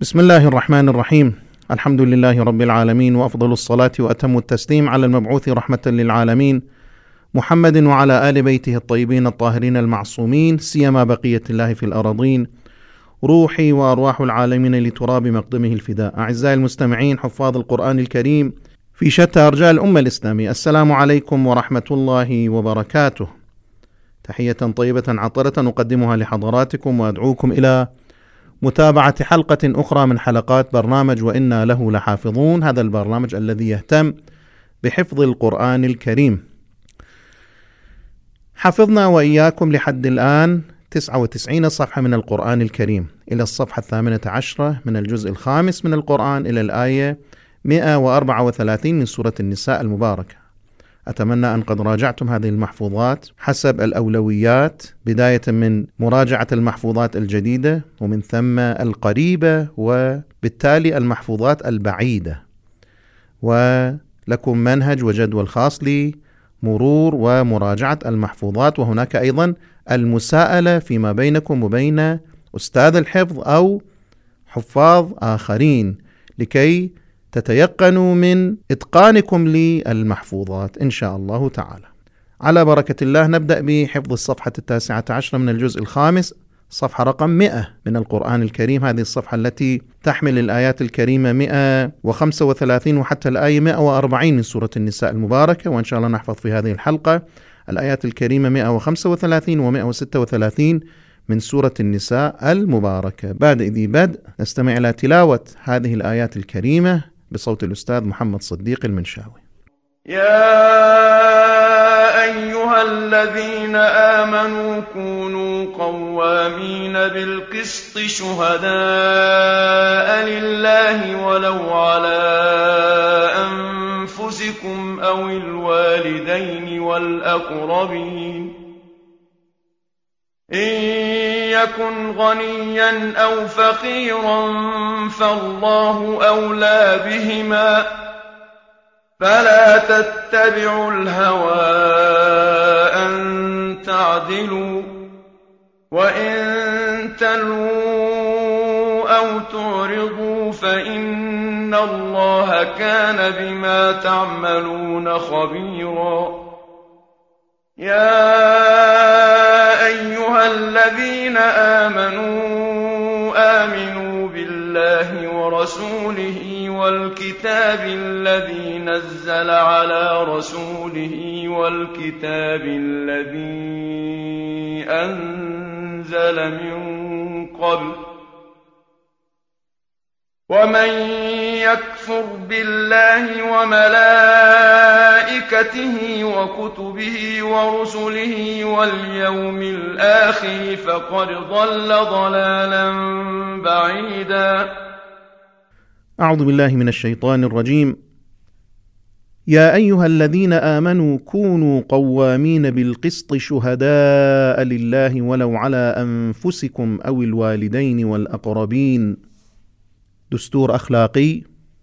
بسم الله الرحمن الرحيم. الحمد لله رب العالمين، وأفضل الصلاة وأتم التسليم على المبعوث رحمة للعالمين محمد وعلى آل بيته الطيبين الطاهرين المعصومين، سيما بقية الله في الأراضين، روحي وأرواح العالمين لتراب مقدمه الفداء. أعزائي المستمعين حفاظ القرآن الكريم في شتى أرجاء الأمة الإسلامية، السلام عليكم ورحمة الله وبركاته. تحية طيبة عطرة أقدمها لحضراتكم، وأدعوكم إلى متابعة حلقة أخرى من حلقات برنامج وإنا له لحافظون، هذا البرنامج الذي يهتم بحفظ القرآن الكريم. حفظنا وإياكم لحد الآن 99 صفحة من القرآن الكريم، إلى الصفحة 18 من الجزء الخامس من القرآن، إلى الآية 134 من سورة النساء المباركة. أتمنى أن قد راجعتم هذه المحفوظات حسب الأولويات، بداية من مراجعة المحفوظات الجديدة، ومن ثم القريبة، وبالتالي المحفوظات البعيدة. ولكم منهج وجدول خاص لمرور ومراجعة المحفوظات، وهناك أيضا المساءلة فيما بينكم وبين أستاذ الحفظ أو حفاظ آخرين لكي تتيقنوا من إتقانكم للمحفوظات إن شاء الله تعالى. على بركة الله نبدأ بحفظ الصفحة 19 من الجزء الخامس، صفحة رقم 100 من القرآن الكريم. هذه الصفحة التي تحمل الآيات الكريمة 135 وحتى الآية 140 من سورة النساء المباركة، وإن شاء الله نحفظ في هذه الحلقة الآيات الكريمة 135 و136 من سورة النساء المباركة. بعد ذي بدء نستمع إلى تلاوة هذه الآيات الكريمة بصوت الأستاذ محمد صديق المنشاوي. يا أيها الذين آمنوا كونوا قوامين بالقسط شهداء لله ولو على أنفسكم أو الوالدين والأقربين، إن يكن غنيا أو فقيرا فالله أولى بهما، فلا تتبعوا الهوى أن تعدلوا، وإن تلووا أو تعرضوا فإن الله كان بما تعملون خبيرا. يا أيها الذين آمنوا بالله ورسوله والكتاب الذي نزل على رسوله والكتاب الذي أنزل من قبل، ومن يكفر بالله وملائكته وكتبه ورسله واليوم الآخر فقد ضل ضلالا بعيدا. أعوذ بالله من الشيطان الرجيم. يا أيها الذين آمنوا كونوا قوامين بالقسط شهداء لله ولو على أنفسكم أو الوالدين والأقربين. دستور أخلاقي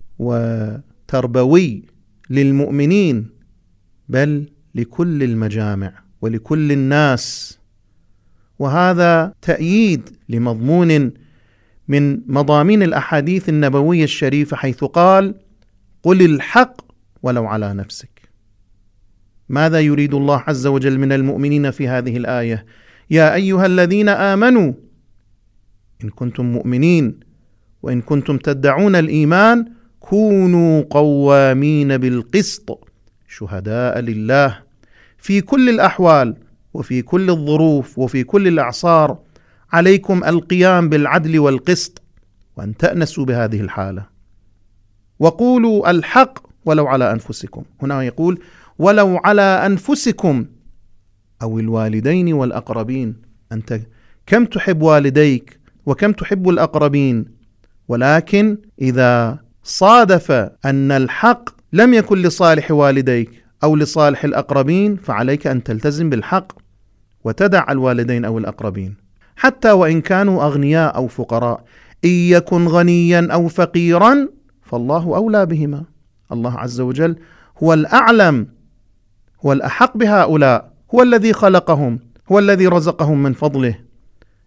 وتربوي للمؤمنين، بل لكل المجامع ولكل الناس، وهذا تأييد لمضمون من مضامين الأحاديث النبوية الشريفة، حيث قال: قل الحق ولو على نفسك. ماذا يريد الله عز وجل من المؤمنين في هذه الآية؟ يا أيها الذين آمنوا، إن كنتم مؤمنين وإن كنتم تدعون الإيمان، كونوا قوامين بالقسط شهداء لله في كل الأحوال وفي كل الظروف وفي كل الأعصار. عليكم القيام بالعدل والقسط، وأن تأنسوا بهذه الحالة. وقولوا الحق ولو على أنفسكم، هنا يقول ولو على أنفسكم أو الوالدين والأقربين. أنت كم تحب والديك وكم تحب الأقربين، ولكن إذا صادف أن الحق لم يكن لصالح والديك أو لصالح الأقربين، فعليك أن تلتزم بالحق وتدع الوالدين أو الأقربين، حتى وإن كانوا أغنياء أو فقراء. إن يكن غنيا أو فقيرا فالله أولى بهما. الله عز وجل هو الأعلم، هو الأحق بهؤلاء، هو الذي خلقهم، هو الذي رزقهم من فضله.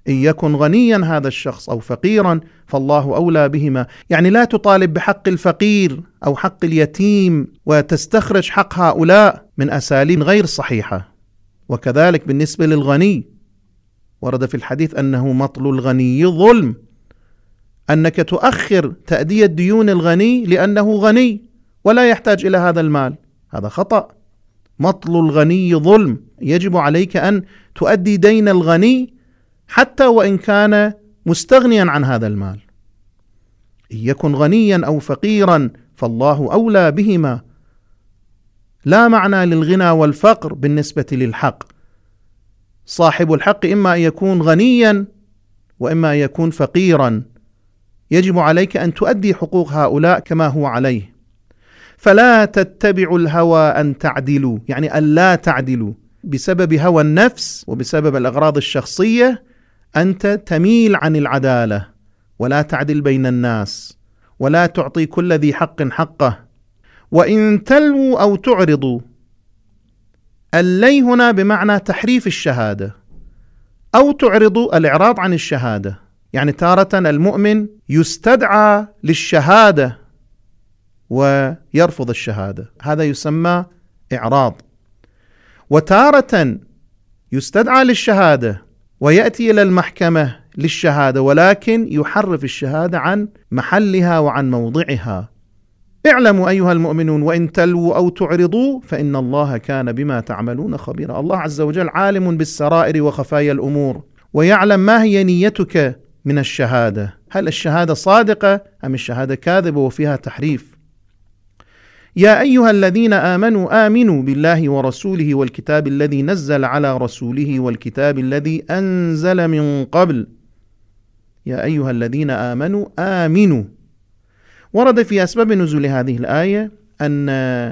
إن يكن غنيا هذا الشخص أو فقيرا فالله أولى بهما. يعني لا تطالب بحق الفقير أو حق اليتيم وتستخرج حق هؤلاء من أساليب غير صحيحة. وكذلك بالنسبة للغني، ورد في الحديث أنه مطل الغني ظلم، أنك تؤخر تأدية ديون الغني لأنه غني ولا يحتاج إلى هذا المال، هذا خطأ. مطل الغني ظلم، يجب عليك أن تؤدي دين الغني حتى وإن كان مستغنيا عن هذا المال. إن يكن غنيا أو فقيرا فالله أولى بهما. لا معنى للغنى والفقر بالنسبة للحق. صاحب الحق إما أن يكون غنيا وإما أن يكون فقيرا، يجب عليك أن تؤدي حقوق هؤلاء كما هو عليه. فلا تتبعوا الهوى أن تعدلوا، يعني أن لا تعدلوا بسبب هوى النفس وبسبب الأغراض الشخصية، أنت تميل عن العدالة ولا تعدل بين الناس ولا تعطي كل ذي حق حقه. وإن تلووا أو تعرضوا، اللي هنا بمعنى تحريف الشهادة، أو تعرضوا الإعراض عن الشهادة. يعني تارة المؤمن يستدعى للشهادة ويرفض الشهادة، هذا يسمى إعراض. وتارة يستدعى للشهادة ويأتي إلى المحكمة للشهادة ولكن يحرف الشهادة عن محلها وعن موضعها. اعلموا أيها المؤمنون وإن تلووا أو تعرضوا فإن الله كان بما تعملون خبيرا. الله عز وجل عالم بالسرائر وخفايا الأمور، ويعلم ما هي نيتك من الشهادة، هل الشهادة صادقة أم الشهادة كاذبة وفيها تحريف. يا أيها الذين آمنوا آمنوا بالله ورسوله والكتاب الذي نزل على رسوله والكتاب الذي أنزل من قبل. يا أيها الذين آمنوا آمنوا. ورد في أسباب نزول هذه الآية أن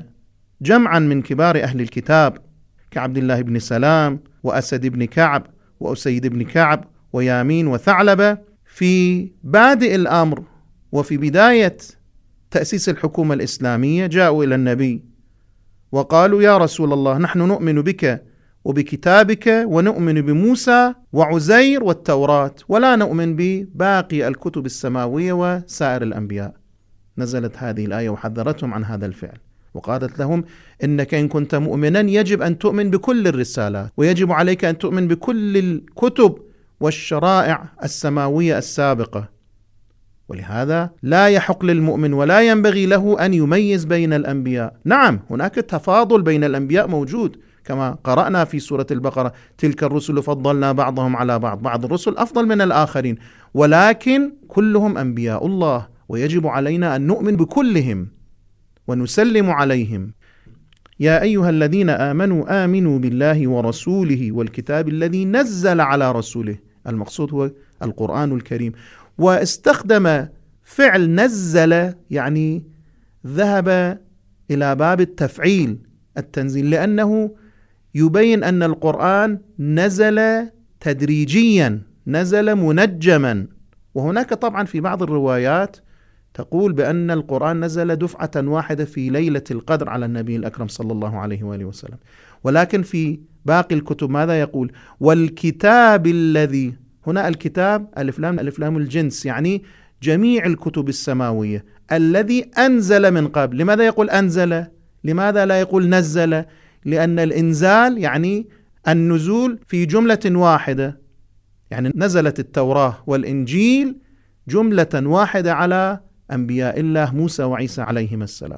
جمعا من كبار أهل الكتاب كعبد الله بن سلام وأسد بن كعب وأسيد بن كعب ويامين وثعلبة في بادئ الأمر وفي بداية تأسيس الحكومة الإسلامية جاءوا إلى النبي وقالوا: يا رسول الله، نحن نؤمن بك وبكتابك ونؤمن بموسى وعزير والتوراة ولا نؤمن بباقي الكتب السماوية وسائر الأنبياء. نزلت هذه الآية وحذرتهم عن هذا الفعل وقالت لهم: إنك إن كنت مؤمنا يجب أن تؤمن بكل الرسالات ويجب عليك أن تؤمن بكل الكتب والشرائع السماوية السابقة. ولهذا لا يحق للمؤمن ولا ينبغي له أن يميز بين الأنبياء. نعم، هناك تفاضل بين الأنبياء موجود كما قرأنا في سورة البقرة: تلك الرسل فضلنا بعضهم على بعض، بعض الرسل أفضل من الآخرين، ولكن كلهم أنبياء الله ويجب علينا أن نؤمن بكلهم ونسلم عليهم. يا أيها الذين آمنوا آمنوا بالله ورسوله والكتاب الذي نزل على رسوله، المقصود هو القرآن الكريم. واستخدم فعل نزل، يعني ذهب إلى باب التفعيل التنزيل، لأنه يبين أن القرآن نزل تدريجيا، نزل منجما. وهناك طبعا في بعض الروايات تقول بأن القرآن نزل دفعة واحدة في ليلة القدر على النبي الأكرم صلى الله عليه وآله وسلم. ولكن في باقي الكتب ماذا يقول؟ والكتاب الذي، هنا الكتاب ألف لام الجنس، يعني جميع الكتب السماوية، الذي أنزل من قبل. لماذا يقول أنزل؟ لماذا لا يقول نزل؟ لأن الإنزال يعني النزول في جملة واحدة، يعني نزلت التوراة والإنجيل جملة واحدة على أنبياء الله موسى وعيسى عليهما السلام.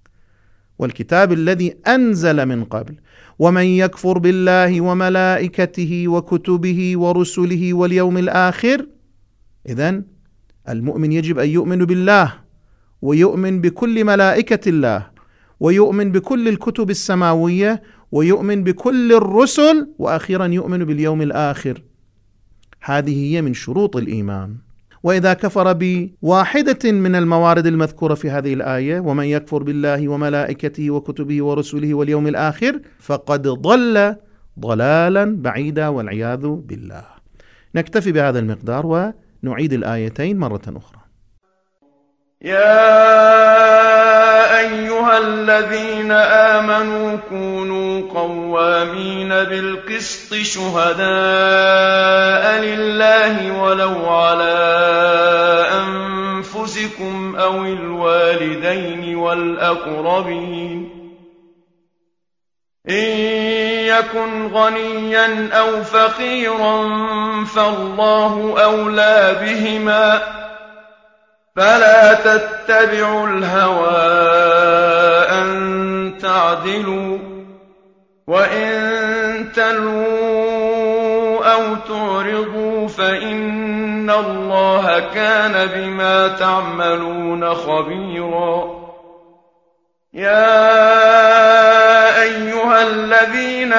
والكتاب الذي أنزل من قبل. ومن يكفر بالله وملائكته وكتبه ورسله واليوم الآخر، إذن المؤمن يجب أن يؤمن بالله ويؤمن بكل ملائكة الله ويؤمن بكل الكتب السماوية ويؤمن بكل الرسل، وأخيرا يؤمن باليوم الآخر. هذه هي من شروط الإيمان. وإذا كفر بواحدة من الموارد المذكورة في هذه الآية، ومن يكفر بالله وملائكته وكتبه ورسله واليوم الآخر، فقد ضل ضلالا بعيدا والعياذ بالله. نكتفي بهذا المقدار ونعيد الآيتين مرة أخرى. يا أيها الذين آمنوا كونوا قوامين بالقسط شهداء لله ولو على أنفسكم أو الوالدين والأقربين إن يكن غنيا أو فقيرا فالله أولى بهما فلا تتبعوا الهوى أن تعدلوا وإن تلووا أو تعرضوا فإن الله كان بما تعملون خبيرا يا أيها الذين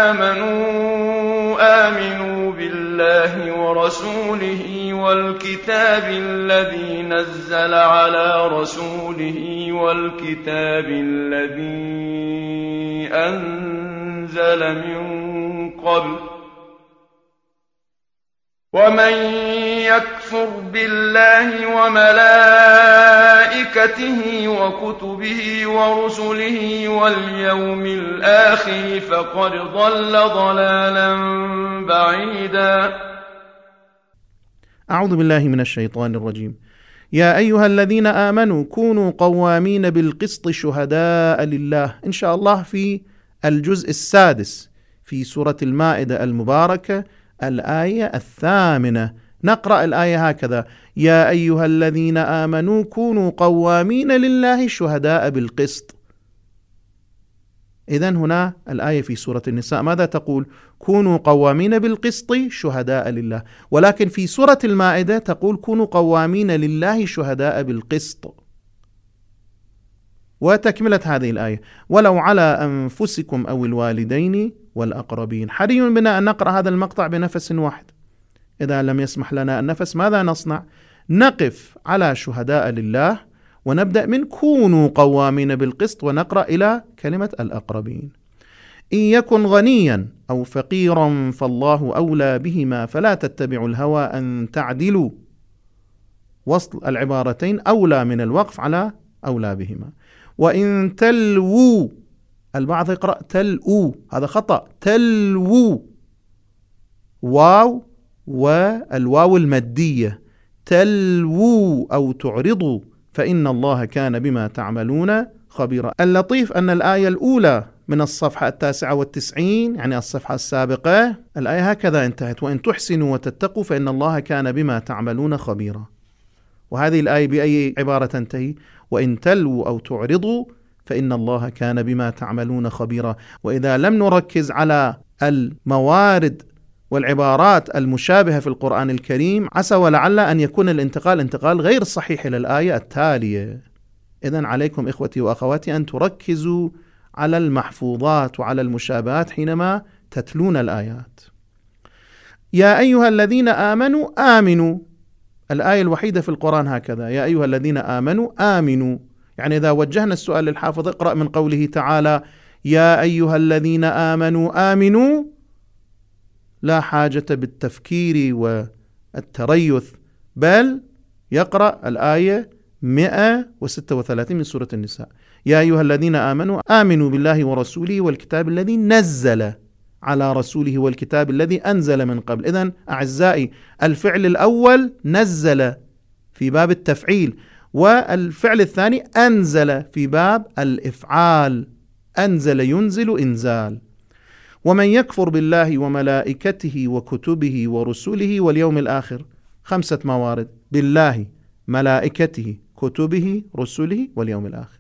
آمنوا بالله ورسوله والكتاب الذي نزل على رسوله والكتاب الذي أنزل من قبل ومن يكفر بالله وملائكته وكتبه ورسله واليوم الآخر فقد ضل ضلالا بعيدا. أعوذ بالله من الشيطان الرجيم. يا أيها الذين آمنوا كونوا قوامين بالقسط شهداء لله. إن شاء الله في الجزء السادس في سورة المائدة المباركة الآية 8 نقرأ الآية هكذا: يا أيها الذين آمنوا كونوا قوامين لله شهداء بالقسط. إذن هنا الآية في سورة النساء ماذا تقول؟ كونوا قوامين بالقسط شهداء لله، ولكن في سورة المائدة تقول كونوا قوامين لله شهداء بالقسط. وتكملة هذه الآية: ولو على أنفسكم أو الوالدين والأقربين. حري بنا أن نقرأ هذا المقطع بنفس واحد. إذا لم يسمح لنا النفس ماذا نصنع؟ نقف على شهداء لله ونبدأ من كونوا قوامين بالقسط ونقرأ إلى كلمة الأقربين. إن يكن غنيا أو فقيرا فالله أولى بهما فلا تتبعوا الهوى أن تعدلوا. وصل العبارتين أولى من الوقف على أولى بهما. وإن تلووا، البعض يقرأ تلؤوا، هذا خطأ، تلووا واو والواو المادية، تلووا أو تعرضوا فإن الله كان بما تعملون خبيرا. اللطيف أن الآية الأولى من الصفحة 99 يعني الصفحة السابقة الآية هكذا انتهت: وإن تحسنوا وتتقوا فإن الله كان بما تعملون خبيرا. وهذه الآية بأي عبارة تنتهي؟ وإن تلووا أو تعرضوا فإن الله كان بما تعملون خبيرا. وإذا لم نركز على الموارد والعبارات المشابهة في القرآن الكريم عسى ولعل أن يكون الانتقال غير صحيح إلى الآية التالية. إذن عليكم إخوتي وأخواتي أن تركزوا على المحفوظات وعلى المشابهات حينما تتلون الآيات. يا أيها الذين آمنوا، الآية الوحيدة في القرآن هكذا: يا أيها الذين آمنوا. يعني إذا وجهنا السؤال للحافظ اقرأ من قوله تعالى يا أيها الذين آمنوا، لا حاجة بالتفكير والتريث، بل يقرأ الآية 136 من سورة النساء: يا أيها الذين آمنوا بالله ورسوله والكتاب الذي نزل على رسوله والكتاب الذي أنزل من قبل. إذن أعزائي الفعل الأول نزل في باب التفعيل، والفعل الثاني أنزل في باب الإفعال، أنزل ينزل إنزال. ومن يكفر بالله وملائكته وكتبه ورسله واليوم الآخر، 5 موارد: بالله، ملائكته، كتبه، رسله، واليوم الآخر،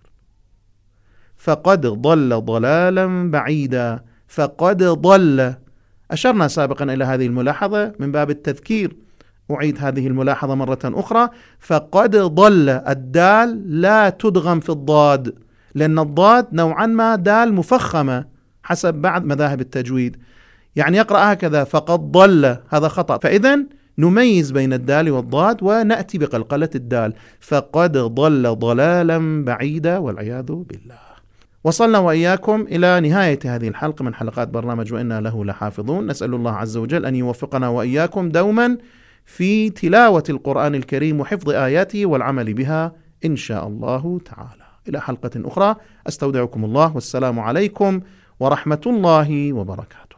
فقد ضل ضلالا بعيدا. فقد ضل، أشرنا سابقا إلى هذه الملاحظة من باب التذكير، أعيد هذه الملاحظة مرة أخرى: فقد ضل، الدال لا تدغم في الضاد، لأن الضاد نوعا ما دال مفخمة حسب بعض مذاهب التجويد، يعني يقرأ هكذا فقد ضل، هذا خطأ. فإذن نميز بين الدال والضاد ونأتي بقلقلة الدال: فقد ضل ضلالا بعيدا والعياذ بالله. وصلنا وإياكم إلى نهاية هذه الحلقة من حلقات برنامج وإنا له لحافظون. نسأل الله عز وجل أن يوفقنا وإياكم دوما في تلاوة القرآن الكريم وحفظ آياته والعمل بها إن شاء الله تعالى. إلى حلقة أخرى أستودعكم الله، والسلام عليكم ورحمة الله وبركاته.